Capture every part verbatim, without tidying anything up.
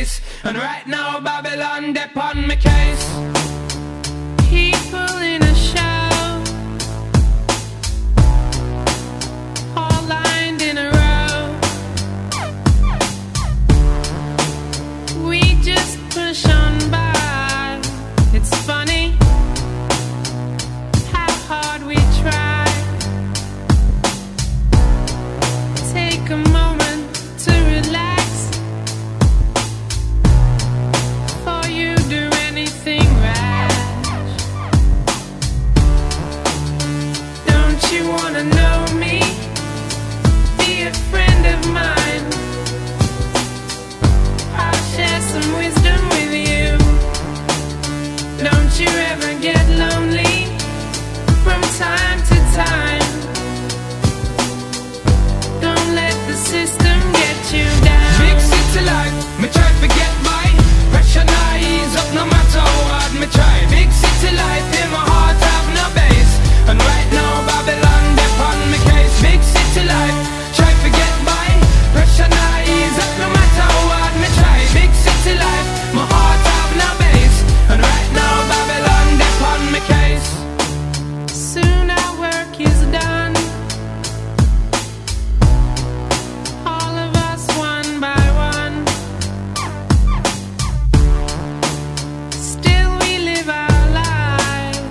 base. And right now Babylon dep on my case. People in a show, all lined in a row. We just push on by. It's funny how hard we try. Take a moment to relax before you do anything rash. Don't you wanna know me? Be a friend of mine. I'll share some wisdom with you. Don't you ever get lonely from time to time. Don't let the system get you down. Big city life, me try to get by. Pressure not ease up no matter how hard me try. Big city life in my heart have no base. And right now Babylon dep on me case. Big city life, try to get by. Pressure not ease up no matter how hard me try. Big city life, my heart have no base. And right now Babylon dep on me case. Soon our work is done. All of us one by one. Still we live our lives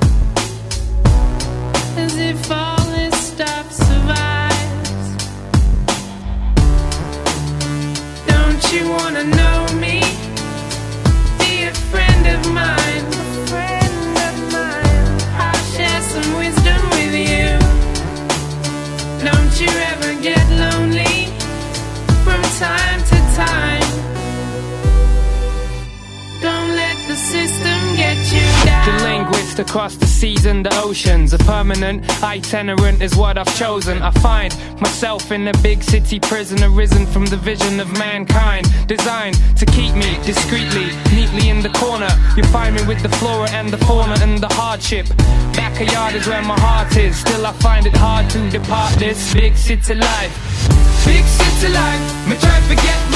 as if all this stuff survives. Don't you wanna know me? Be a friend of mine. A friend of mine. I'll share some wisdom with you. Don't you ever get lonely from time to time. Don't let the system get you down. The linguist across the seas and the oceans. A permanent itinerant is what I've chosen. I find myself in a big city prison, arisen from the vision of mankind, designed to keep me discreetly, neatly in the corner. You find me with the flora and the fauna and the hardship. Backyard is where my heart is. Still I find it hard to depart this big city life. Big city life, me try to get